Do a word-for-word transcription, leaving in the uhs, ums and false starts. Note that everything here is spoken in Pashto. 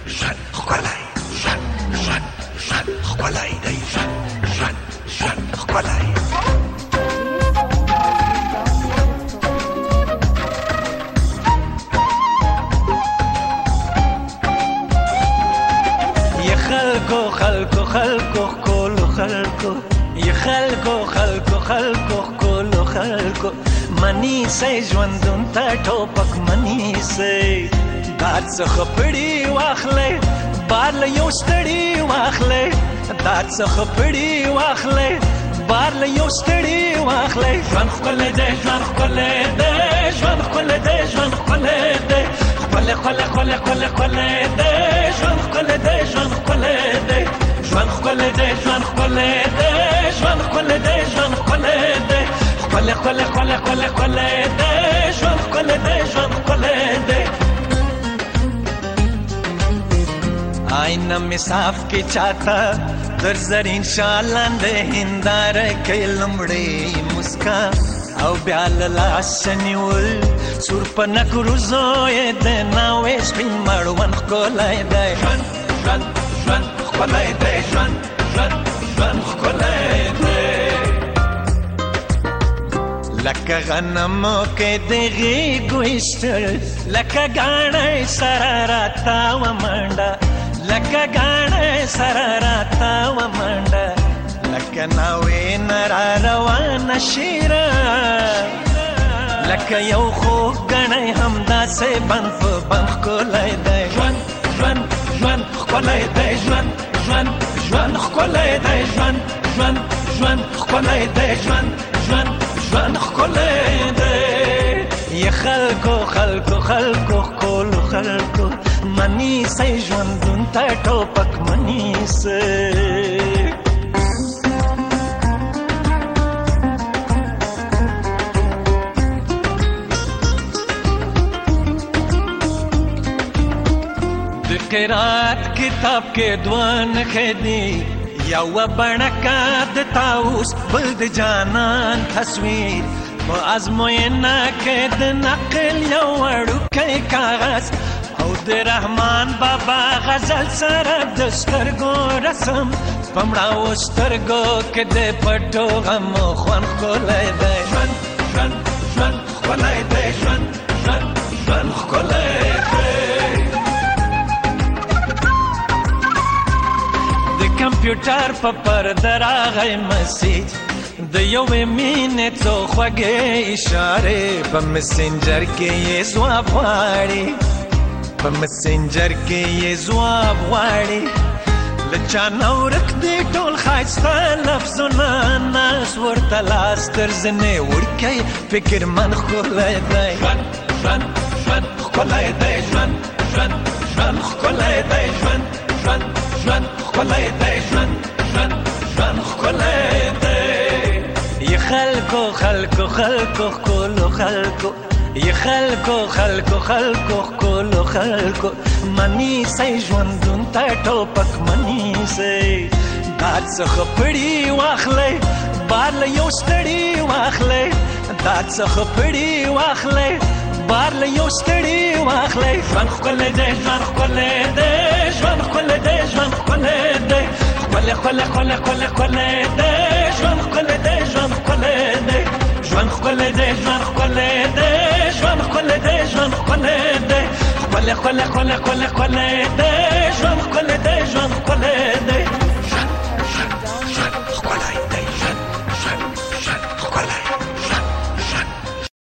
ژوند ښکلی ژوند ژوند ژوند ښکلی دی ژوند ژوند ژوند ښکلی خلکو خلکو خلکو کولو خلکو ی خلکو خلکو خلکو کولو خلکو منی سي ژوندون ته ټوپک منی سي داد څخه پړی واخلې بار له یو ستړي واخلې داد څخه پړی واخلې بار له یو ستړي واخلې ژوند ښکلی دی ژوند ښکلی دی ژوند ښکلی دی ژوند ښکلی دی ښکلی ښکلی ښکلی ښکلی ښکلی دی ژوند ښکلی دی ژوند ښکلی دی ژوند ښکلی دی ژوند ښکلی دی ژوند ښکلی دی ژوند ښکلی دی ښکلی ښکلی ښکلی ښکلی ښکلی دی ژوند ښکلی دی ژوند ښکلی دی آینه مې صاف کې چاته در زرین شال لاندې هنداره کې لمړی مسکا او بیا له لاسه نیول سور په نکروزو یې د ناوې سپین مړوند ښکلی دی ژوند ژوند ژوند ښکلی دی ژوند ژوند ژوند ښکلی دی لکه غنمو کې د غېږو ایستل لکه ګاڼۍ سره راتاوه منډه لکه ګاڼۍ سره راتاوه منډه لکه ناوې نه را روانه شیره لکه یو خوږ ګڼی همداسې بند په بند ښکلی دی ژوند ژوند ژوند ښکلی دی ژوند ژوند ژوند ښکلی دی ژوند ژوند ژوند ښکلی دی ژوند ژوند ژوند ښکلی دی ی خلکو خلکو خلکو ښکلو خلکو منی سئ ژوندون ته ټوپک منی سئ قرات کتاب کې دوه نښې دي یوه بڼکه د طاووس بل د جانان تصویر په ازموینه کې د نقل یو وړوکی کاغذ او د رحمان بابا غزل سره د سترګو رسم په مړاوو سترګو کې د پټو غمو خوند ښکلی دی ژوند ژوند ژوند ښکلی دی ژوند ژوند ژوند ښکلی دی کمپیوټر په پرده راغی مسیج د یوې مینې څو خوږې اشارې په مسنجر کې یې ځواب غواړي په مسنجر کې یې ځواب غواړي له چا نه ورک دي ټول ښایسته لفظونه ناز ورته لاس تر زنې وړکی فکرمند ښکلی دی ژوند ژوند ژوند ښکلی دی ژوند ژوند ژوند ښکلی دی ژوند ژوند ژوند ښکلی دی ژوند ژوند ژوند ښکلی دی ی خلکو خلکو خلکو ښکلو خلکو ی خلکو خلکو خلکو ښکلو خلکو منی سئ ژوندون ته ټوپک منی سئ داد څخه پړی واخلئ بار له یو ستړي واخلئ داد څخه پړی واخلئ بار له یو ستړي واخلئ ژوند ښکلی دی ژوند ښکلی دی ژوند ښکلی دی ژوند ښکلی دی ښکلی ښکلی ښکلی ښکلی ښکلی دی ژوند ښکلی دی ژوند ښکلی دی ژوند ښکلی دی ژوند ښکلی دی ژوند ښکلی دی ژوند ښکلی دی ښکلی ښکلی ښکلی ښکلی ښکلی دی